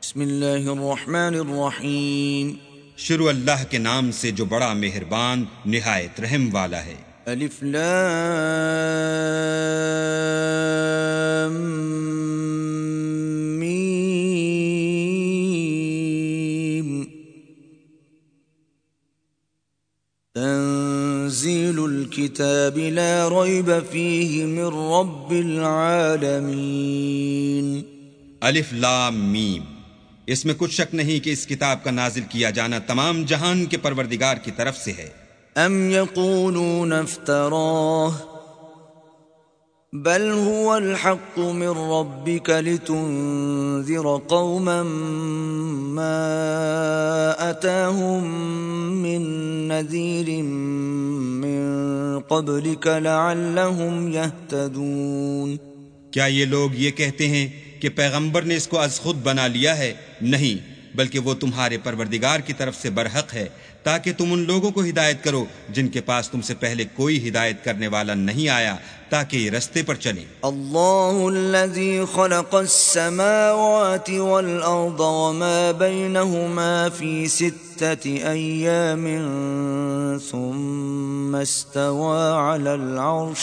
بسم اللہ الرحمن الرحیم. شروع اللہ کے نام سے جو بڑا مہربان نہایت رحم والا ہے. الف لام میم. تنزیل الكتاب لا ریب فیہ من رب العالمین. الف لام میم. اس میں کچھ شک نہیں کہ اس کتاب کا نازل کیا جانا تمام جہان کے پروردگار کی طرف سے ہے. ام یقولون افتراہ بل هو الحق من ربك لتنذر قوما ما اتاهم من نذیر من قبلك لعلهم يهتدون. کیا یہ لوگ یہ کہتے ہیں کہ پیغمبر نے اس کو از خود بنا لیا ہے؟ نہیں، بلکہ وہ تمہارے پروردگار کی طرف سے برحق ہے تاکہ تم ان لوگوں کو ہدایت کرو جن کے پاس تم سے پہلے کوئی ہدایت کرنے والا نہیں آیا، تاکہ یہ رستے پر چلیں. اللہ الذي خلق السماوات والأرض وما بينهما في 6 أيام ثم استوى على العرش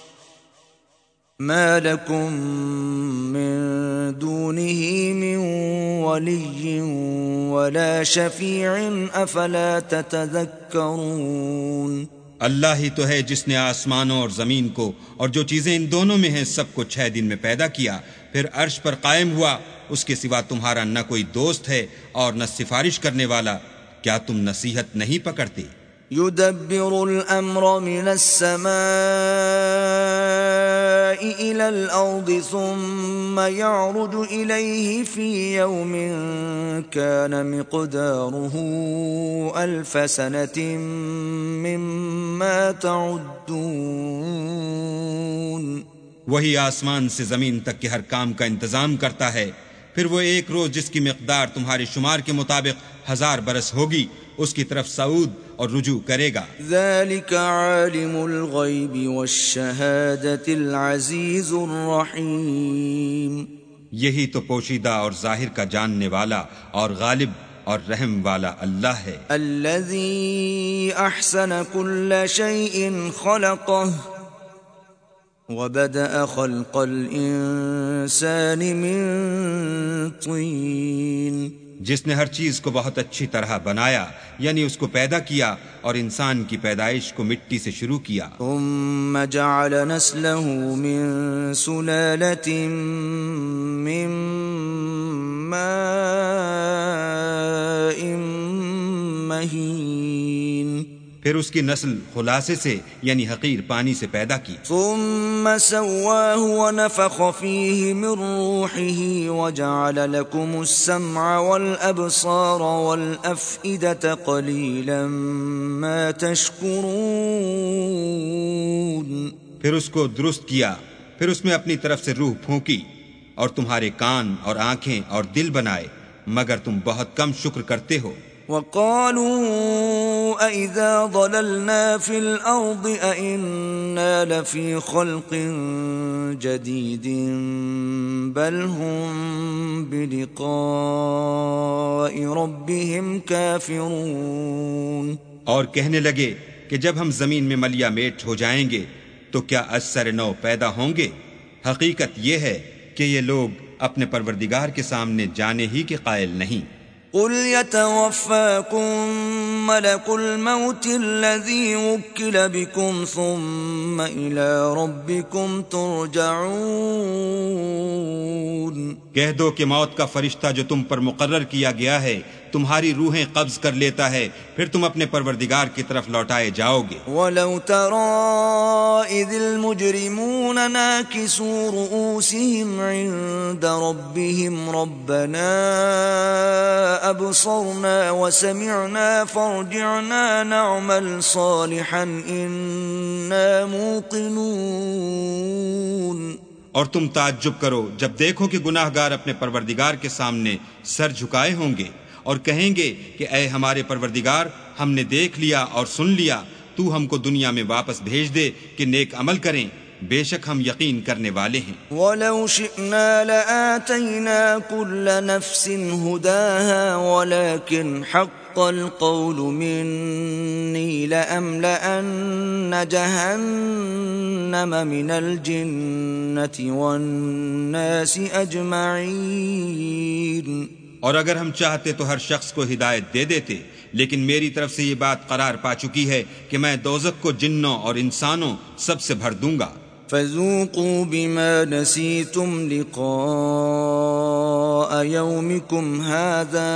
ما لكم من دونه من ولي ولا شفيع افلا تتذكرون. اللہ ہی تو ہے جس نے آسمانوں اور زمین کو اور جو چیزیں ان دونوں میں ہیں سب کو 6 دن میں پیدا کیا، پھر عرش پر قائم ہوا. اس کے سوا تمہارا نہ کوئی دوست ہے اور نہ سفارش کرنے والا. کیا تم نصیحت نہیں پکڑتے؟ يدبر الامر من السماء الى الارض ثم يعرج اليه في يوم كان مقداره 1000 سنة مما تعدون. وہی آسمان سے زمین تک کے ہر کام کا انتظام کرتا ہے، پھر وہ ایک روز جس کی مقدار تمہارے شمار کے مطابق 1000 برس ہوگی اس کی طرف صعود اور رجوع کرے گا. ذلك عالم الغیب والشہادة العزیز الرحیم. یہی تو پوشیدہ اور ظاہر کا جاننے والا اور غالب اور رحم والا اللہ ہے. الذي احسن كل شيء خلقه وبدأ خلق الانسان من طین. جس نے ہر چیز کو بہت اچھی طرح بنایا، یعنی اس کو پیدا کیا اور انسان کی پیدائش کو مٹی سے شروع کیا. ثم جعل نسله من سلالة من ماء مهين. پھر اس کی نسل خلاصے سے یعنی حقیر پانی سے پیدا کی. ثم سواه ونفخ فيه من روحه وجعل لكم السمع والأبصار والأفئدة قليلا ما تشكرون. پھر اس کو درست کیا، پھر اس میں اپنی طرف سے روح پھونکی اور تمہارے کان اور آنکھیں اور دل بنائے، مگر تم بہت کم شکر کرتے ہو. وقالوا أَإِذَا ضَلَلْنَا فِي الْأَرْضِ أَإِنَّا لَفِي خَلْقٍ جَدِيدٍ بَلْ هُمْ بِلِقَاءِ رَبِّهِمْ كَافِرُونَ. اور کہنے لگے کہ جب ہم زمین میں ملیا میٹ ہو جائیں گے تو کیا از سر نو پیدا ہوں گے؟ حقیقت یہ ہے کہ یہ لوگ اپنے پروردگار کے سامنے جانے ہی کے قائل نہیں. قل يتوفاكم ملك الموت الذي وكل بكم ثم إلى ربكم ترجعون. کہہ دو کہ موت کا فرشتہ جو تم پر مقرر کیا گیا ہے تمہاری روحیں قبض کر لیتا ہے، پھر تم اپنے پروردگار کی طرف لوٹائے جاؤ گے. وَلَوْ تَرَىٰ إِذِ الْمُجْرِمُونَ نَاكِسُو رُؤُوسِهِمْ عِندَ رَبِّهِمْ رَبَّنَا أَبْصَرْنَا وَسَمِعْنَا فَارْجِعْنَا نَعْمَلْ صَالِحًا إِنَّا مُوقِنُونَ. اور تم تعجب کرو جب دیکھو کہ گناہ گار اپنے پروردگار کے سامنے سر جھکائے ہوں گے اور کہیں گے کہ اے ہمارے پروردگار، ہم نے دیکھ لیا اور سن لیا، تو ہم کو دنیا میں واپس بھیج دے کہ نیک عمل کریں. بے شک ہم یقین کرنے والے ہیں۔ وَلَوْ شِئْنَا لَآتَيْنَا كُلَّ نَفْسٍ هُدَاهَا وَلَكِنْ حَقَّ الْقَوْلُ مِنِّي لَأَمْلَأَنَّ جَهَنَّمَ مِنَ الْجِنَّةِ وَالنَّاسِ أَجْمَعِينَ۔ اور اگر ہم چاہتے تو ہر شخص کو ہدایت دے دیتے، لیکن میری طرف سے یہ بات قرار پا چکی ہے کہ میں دوزخ کو جنوں اور انسانوں سب سے بھر دوں گا۔ فَذُوقُوا بِمَا نَسِيتُمْ لِقَاءَ يَوْمِكُمْ هَذَا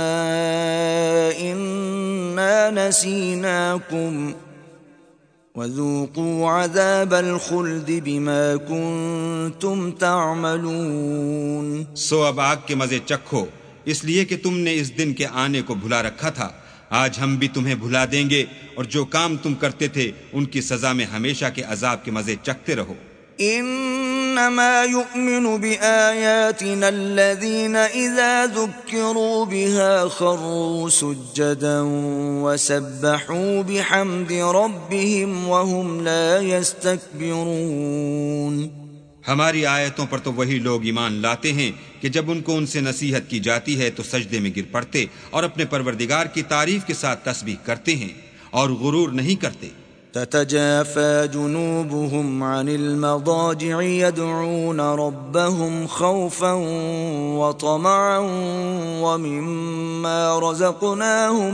إِنَّا نَسِينَاكُمْ وَذُوقُوا عَذَابَ الْخُلْدِ بِمَا كُنتُمْ تَعْمَلُونَ۔ سو اب آگ کے مزے چکھو، اس لیے کہ تم نے اس دن کے آنے کو بھلا رکھا تھا۔ آج ہم بھی تمہیں بھلا دیں گے، اور جو کام تم کرتے تھے ان کی سزا میں ہمیشہ کے عذاب کے مزے چکھتے رہو۔ انما يؤمن بآياتنا الذين اذا ذكروا بها خروا سجدا وسبحوا بحمد ربهم وهم لا يستكبرون۔ ہماری آیتوں پر تو وہی لوگ ایمان لاتے ہیں کہ جب ان کو ان سے نصیحت کی جاتی ہے تو سجدے میں گر پڑتے اور اپنے پروردگار کی تعریف کے ساتھ تسبیح کرتے ہیں اور غرور نہیں کرتے۔ تتجافى جنوبهم عن المضاجع يدعون ربهم خوفا وطمعا ومما رزقناهم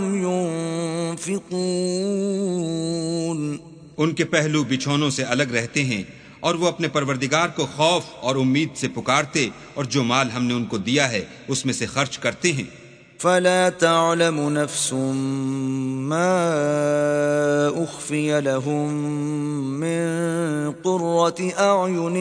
ينفقون۔ ان کے پہلو بچھونوں سے الگ رہتے ہیں اور وہ اپنے پروردگار کو خوف اور امید سے پکارتے اور جو مال ہم نے ان کو دیا ہے اس میں سے خرچ کرتے ہیں۔ فلا تعلم نفس ما اخفي لهم من قرة اعين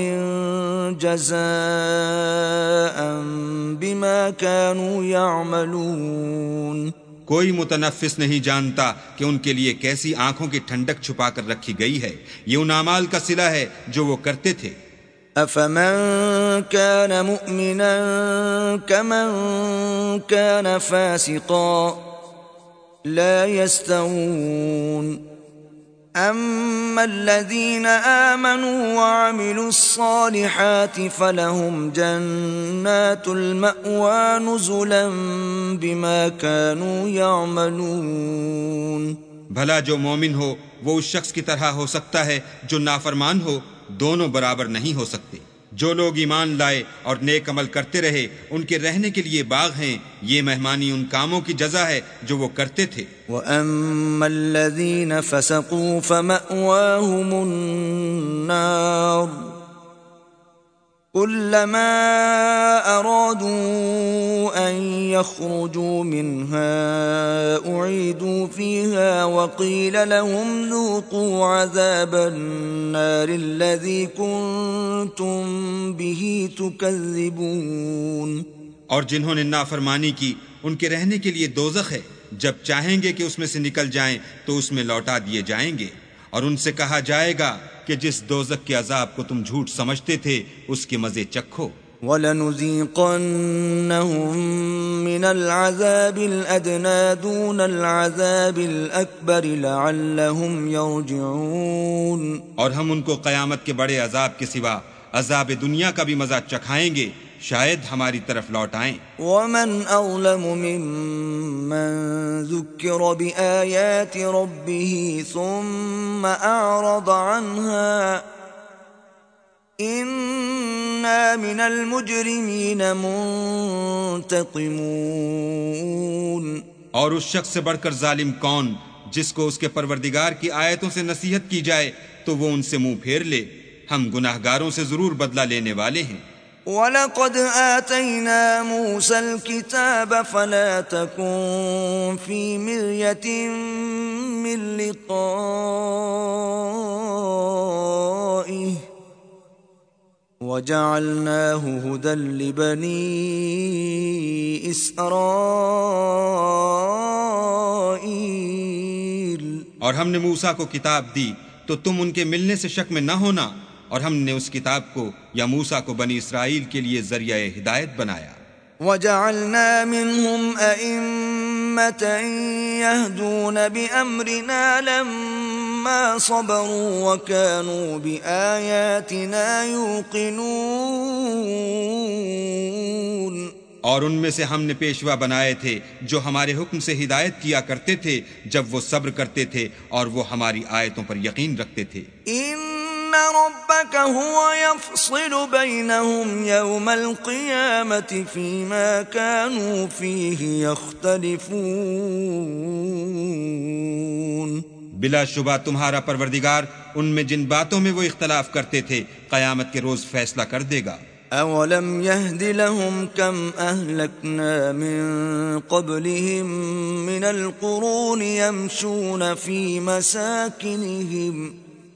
جزاء بما كانوا يعملون۔ کوئی متنفس نہیں جانتا کہ ان کے لیے کیسی آنکھوں کی ٹھنڈک چھپا کر رکھی گئی ہے، یہ ان اعمال کا صلہ ہے جو وہ کرتے تھے۔ افمن كان مؤمنا كمن كان فاسقا لا يستوون، اما الذين آمنوا وعملوا الصالحات فلهم جنات المأوى نزلا بما كانوا يعملون۔ بھلا جو مومن ہو وہ اس شخص کی طرح ہو سکتا ہے جو نافرمان ہو؟ دونوں برابر نہیں ہو سکتے۔ جو لوگ ایمان لائے اور نیک عمل کرتے رہے ان کے رہنے کے لیے باغ ہیں، یہ مہمانی ان کاموں کی جزا ہے جو وہ کرتے تھے۔ وَأَمَّا الَّذِينَ فَسَقُوا فَمَأْوَاهُمُ النَّارُ كُلَّمَا أَرَادُوا أَن يَخْرُجُوا مِنْهَا أُعِيدُوا فِيهَا وَقِيلَ لَهُمْ ذُوقُوا عَذَابَ النَّارِ الَّذِي كُنتُمْ بِهِ تُكَذِّبُونَ۔ اور جنہوں نے نافرمانی کی ان کے رہنے کے لیے دوزخ ہے، جب چاہیں گے کہ اس میں سے نکل جائیں تو اس میں لوٹا دیے جائیں گے، اور ان سے کہا جائے گا کہ جس دوزخ کے عذاب کو تم جھوٹ سمجھتے تھے اس کے مزے چکھو۔ وَلَنُذِيقَنَّهُم مِّنَ الْعَذَابِ الْأَدْنَىٰ دُونَ الْعَذَابِ الْأَكْبَرِ لَعَلَّهُمْ يَرْجِعُونَ۔ اور ہم ان کو قیامت کے بڑے عذاب کے سوا عذاب دنیا کا بھی مزہ چکھائیں گے، شاید ہماری طرف لوٹ آئیں۔ وَمَنْ أَظْلَمُ مِمَّنْ ذُكِّرَ بِآيَاتِ رَبِّهِ ثُمَّ أَعْرَضَ عَنْهَا إِنَّا مِنَ الْمُجْرِمِينَ مُنْتَقِمُونَ۔ اور اس شخص سے بڑھ کر ظالم کون جس کو اس کے پروردگار کی آیتوں سے نصیحت کی جائے تو وہ ان سے منہ پھیر لے، ہم گناہگاروں سے ضرور بدلہ لینے والے ہیں۔ وَلَقَدْ آتَيْنَا مُوسَى الْكِتَابَ فَلَا تَكُنْ فِي مِرْيَةٍ مِّن لِقَائِهِ وَجَعَلْنَاهُ هُدًى لِبَنِي إِسْرَائِيلَ۔ اور ہم نے موسیٰ کو کتاب دی تو تم ان کے ملنے سے شک میں نہ ہونا، اور ہم نے اس کتاب کو یا موسیٰ کو بنی اسرائیل کے لیے ذریعہ ہدایت بنایا۔ وجعلنا منهم أئمة يهدون بأمرنا لما صبروا وكانوا بآياتنا يوقنون اور ان میں سے ہم نے پیشوا بنائے تھے جو ہمارے حکم سے ہدایت کیا کرتے تھے جب وہ صبر کرتے تھے اور وہ ہماری آیتوں پر یقین رکھتے تھے. ان ربك هو يفصل بينهم يوم القيامة فيما كانوا فيه يختلفون. بلا شبہ تمہارا پروردگار ان میں جن باتوں میں وہ اختلاف کرتے تھے قیامت کے روز فیصلہ کر دے گا. اولم يهد لهم كم اهلكنا من قبلهم من القرون يمشون في مساكنهم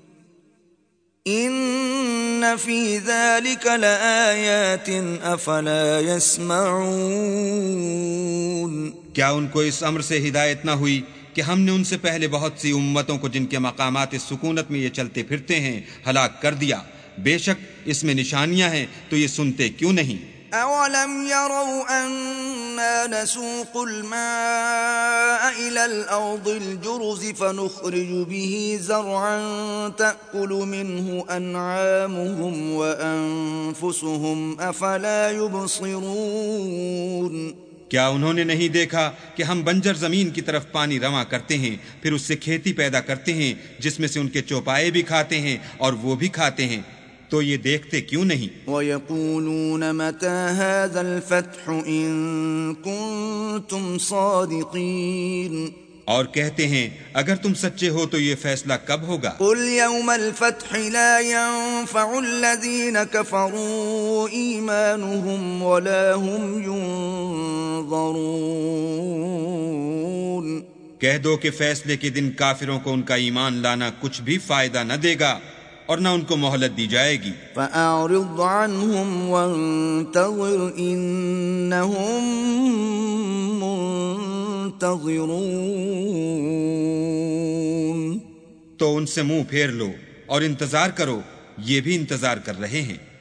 ان في ذلك لآيات افلا يسمعون. کیا ان کو اس امر سے ہدایت نہ ہوئی کہ ہم نے ان سے پہلے بہت سی امتوں کو جن کے مقامات سکونت میں یہ چلتے پھرتے ہیں ہلاک کر دیا؟ بے شک اس میں نشانیاں ہیں تو یہ سنتے کیوں نہیں؟ اولم يروا اننا نسوق الماء الى الارض الجرز فنخرج به زرعا تأكل منه انعامهم وانفسهم افلا يبصرون. کیا انہوں نے نہیں دیکھا کہ ہم بنجر زمین کی طرف پانی رواں کرتے ہیں پھر اس سے کھیتی پیدا کرتے ہیں جس میں سے ان کے چوپائے بھی کھاتے ہیں اور وہ بھی کھاتے ہیں، تو یہ دیکھتے کیوں نہیں؟ وَيَقُولُونَ مَتَى هَذَا الْفَتْحُ إِن كُنتُمْ صَادِقِينَ. اور کہتے ہیں اگر تم سچے ہو تو یہ فیصلہ کب ہوگا؟ قُلْ يَوْمَ الْفَتْحِ لَا يَنفَعُ الَّذِينَ كَفَرُوا إِيمَانُهُمْ وَلَا هُمْ يُنظَرُونَ. کہہ دو کہ فیصلے کے دن کافروں کو ان کا ایمان لانا کچھ بھی فائدہ نہ دے گا اور نہ ان کو مہلت دی جائے گی. فَأَعْرِضْ عَنْهُمْ وَانتَظِرْ إِنَّهُمْ مُنتَظِرُونَ. تو ان سے منہ پھیر لو اور انتظار کرو، یہ بھی انتظار کر رہے ہیں.